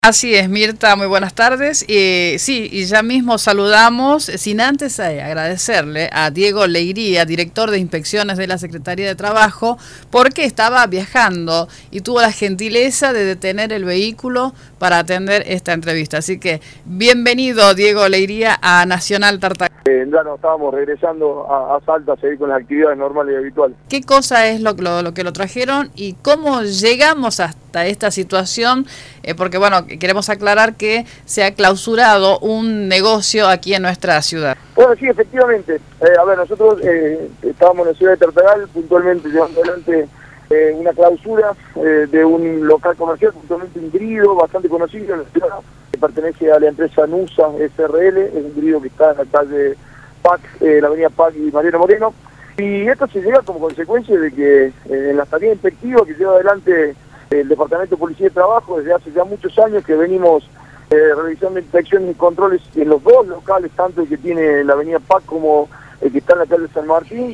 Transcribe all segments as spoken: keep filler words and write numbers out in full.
Así es, Mirta, muy buenas tardes. Eh, sí, y ya mismo saludamos, sin antes eh, agradecerle a Diego Leiría, director de inspecciones de la Secretaría de Trabajo, porque estaba viajando y tuvo la gentileza de detener el vehículo para atender esta entrevista. Así que bienvenido, Diego Leiría, a Nacional Tartagal. Eh, ya no estábamos regresando a, a Salta a seguir con las actividades normales y habituales. ¿Qué cosa es lo, lo, lo que lo trajeron y cómo llegamos hasta esta situación? Eh, porque, bueno, queremos aclarar que se ha clausurado un negocio aquí en nuestra ciudad. Bueno, sí, efectivamente. Eh, a ver, nosotros eh, estábamos en la ciudad de Tartagal, puntualmente llevando adelante eh, una clausura eh, de un local comercial, puntualmente un grido bastante conocido en la ciudad, que pertenece a la empresa NUSA S R L, es un grido que está en la calle Pac, eh, la avenida Pac y Mariano Moreno. Y esto se llega como consecuencia de que eh, en la tarea inspectiva que lleva adelante el Departamento de Policía de Trabajo, desde hace ya muchos años que venimos eh, realizando inspecciones y controles en los dos locales, tanto el que tiene la avenida Pac como el que está en la calle San Martín,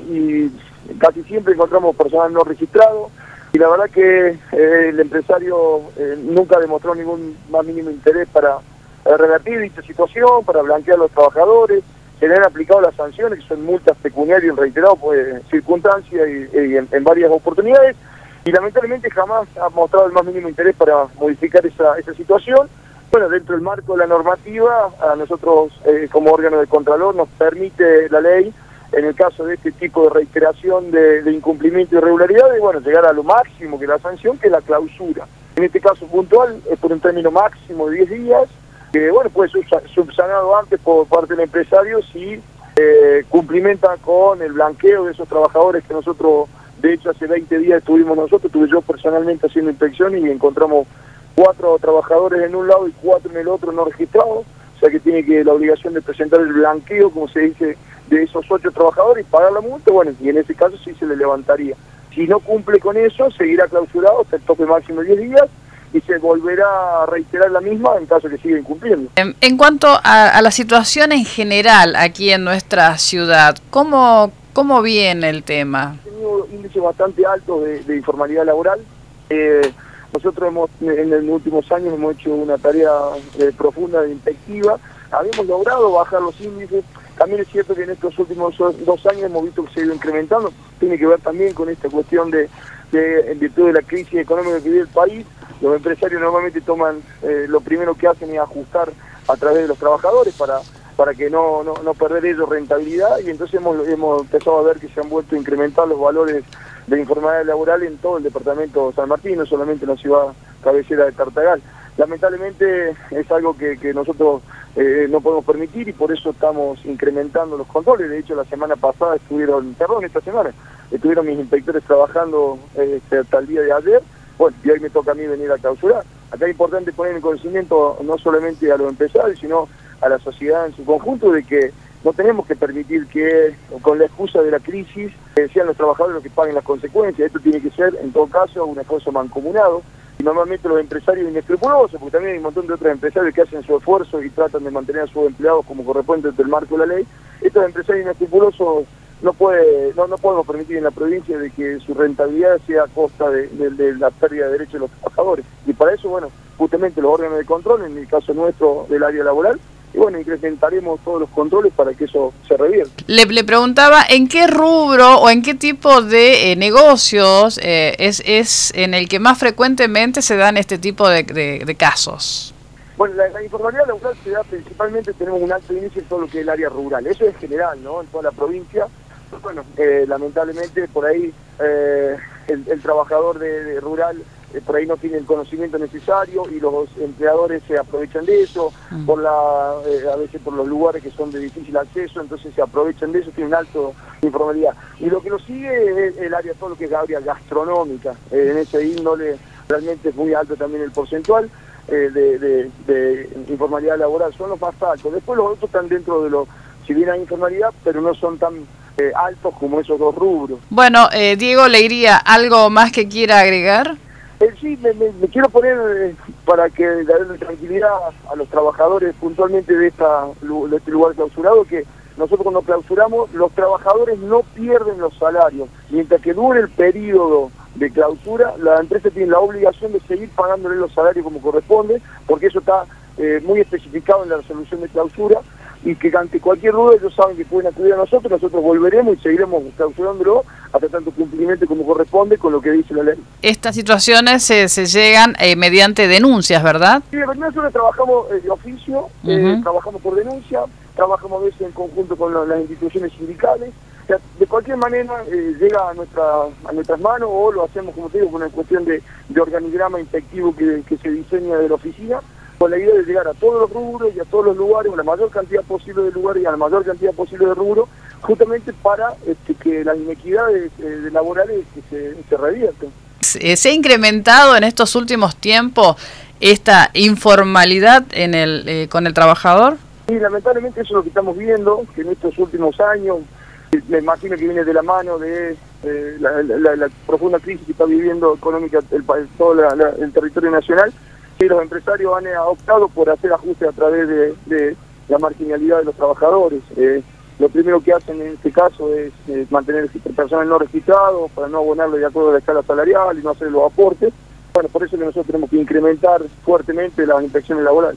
y casi siempre encontramos personal no registrado, y la verdad que eh, el empresario eh, nunca demostró ningún más mínimo interés para, para revertir dicha situación, para blanquear a los trabajadores. Se le han aplicado las sanciones, que son multas pecuniarias en reiterado pues, circunstancias y, y en, en varias oportunidades, y lamentablemente jamás ha mostrado el más mínimo interés para modificar esa, esa situación. Bueno, dentro del marco de la normativa, a nosotros eh, como órgano de Contralor nos permite la ley, en el caso de este tipo de reiteración de, de incumplimiento y irregularidades, bueno, llegar a lo máximo que la sanción, que es la clausura. En este caso puntual es por un término máximo de diez días, que bueno, puede ser subsanado antes por parte del empresario si eh, cumplimenta con el blanqueo de esos trabajadores que nosotros, de hecho hace veinte días estuvimos nosotros, estuve yo personalmente haciendo inspección y encontramos cuatro trabajadores en un lado y cuatro en el otro no registrados, o sea que tiene que la obligación de presentar el blanqueo, como se dice, de esos ocho trabajadores y pagar la multa, bueno, y en ese caso sí se le levantaría. Si no cumple con eso, seguirá clausurado hasta el tope máximo de diez días, y se volverá a reiterar la misma en caso que siga incumpliendo. En, en cuanto a, a la situación en general aquí en nuestra ciudad, ¿cómo, cómo viene el tema? Hemos tenido índices bastante altos de, de informalidad laboral. Eh, nosotros hemos, en los últimos años hemos hecho una tarea eh, profunda de inspectiva, habíamos logrado bajar los índices. También es cierto que en estos últimos dos años hemos visto que se ha ido incrementando, tiene que ver también con esta cuestión de, de en virtud de la crisis económica que vive el país. Los empresarios normalmente toman, eh, lo primero que hacen es ajustar a través de los trabajadores para para que no, no, no perder ellos rentabilidad, y entonces hemos, hemos empezado a ver que se han vuelto a incrementar los valores de informalidad laboral en todo el departamento de San Martín, no solamente en la ciudad cabecera de Tartagal. Lamentablemente es algo que, que nosotros eh, no podemos permitir, y por eso estamos incrementando los controles. De hecho, la semana pasada estuvieron, perdón, esta semana, estuvieron mis inspectores trabajando eh, hasta el día de ayer, bueno, y hoy me toca a mí venir a clausurar. Acá es importante poner en conocimiento no solamente a los empresarios, sino a la sociedad en su conjunto, de que no tenemos que permitir que, con la excusa de la crisis, eh, sean los trabajadores los que paguen las consecuencias. Esto tiene que ser, en todo caso, un esfuerzo mancomunado, y normalmente los empresarios inescrupulosos, porque también hay un montón de otros empresarios que hacen su esfuerzo y tratan de mantener a sus empleados como corresponde dentro del marco de la ley. Estos empresarios inescrupulosos no puede, no, no podemos permitir en la provincia de que su rentabilidad sea a costa de, de, de la pérdida de derechos de los trabajadores. Y para eso, bueno, justamente los órganos de control, en el caso nuestro del área laboral, y bueno, incrementaremos todos los controles para que eso se revierta. Le, le preguntaba en qué rubro o en qué tipo de eh, negocios eh, es, es en el que más frecuentemente se dan este tipo de, de, de casos. Bueno, la, la informalidad laboral se da principalmente, tenemos un alto índice en todo lo que es el área rural, eso es general, ¿no?, en toda la provincia. Bueno, eh, lamentablemente por ahí eh, el, el trabajador de, de rural eh, por ahí no tiene el conocimiento necesario, y los empleadores se aprovechan de eso, mm. por la eh, a veces por los lugares que son de difícil acceso, entonces se aprovechan de eso, tienen alto informalidad. Y lo que nos sigue es el área, todo lo que es la área gastronómica, eh, en ese índole realmente es muy alto también el porcentual eh, de, de, de informalidad laboral, son los más altos. Después los otros están dentro de los, si bien hay informalidad, pero no son tan eh, altos como esos dos rubros. Bueno, eh, Diego Leiría, ¿algo más que quiera agregar? Eh, sí, me, me, me quiero poner eh, para que darle tranquilidad a los trabajadores puntualmente de, esta, de este lugar clausurado, que nosotros cuando clausuramos, los trabajadores no pierden los salarios. Mientras que dure el periodo de clausura, la empresa tiene la obligación de seguir pagándole los salarios como corresponde, porque eso está eh, muy especificado en la resolución de clausura, y que ante cualquier duda ellos saben que pueden acudir a nosotros, nosotros volveremos y seguiremos clausurándolo hasta tanto cumplimiento como corresponde con lo que dice la ley. Estas situaciones se, se llegan eh, mediante denuncias, ¿verdad? Sí, nosotros trabajamos eh, de oficio, uh-huh. eh, trabajamos por denuncia, trabajamos a veces en conjunto con la, las instituciones sindicales. O sea, de cualquier manera eh, llega a nuestra a nuestras manos, o lo hacemos, como te digo, con una cuestión de, de organigrama inspectivo que, que se diseña de la oficina, con la idea de llegar a todos los rubros y a todos los lugares, con la mayor cantidad posible de lugares y a la mayor cantidad posible de rubros, justamente para este, que las inequidades eh, laborales que se, se revierten. ¿Se ha incrementado en estos últimos tiempos esta informalidad en el eh, con el trabajador? Sí, lamentablemente eso es lo que estamos viendo, que en estos últimos años, me imagino que viene de la mano de eh, la, la, la profunda crisis que está viviendo económica el, todo la, la, el territorio nacional, que los empresarios han optado por hacer ajustes a través de, de la marginalidad de los trabajadores. Eh, lo primero que hacen en este caso es eh, mantener el personal no registrado para no abonarle de acuerdo a la escala salarial y no hacer los aportes. Bueno, por eso que nosotros tenemos que incrementar fuertemente las inspecciones laborales.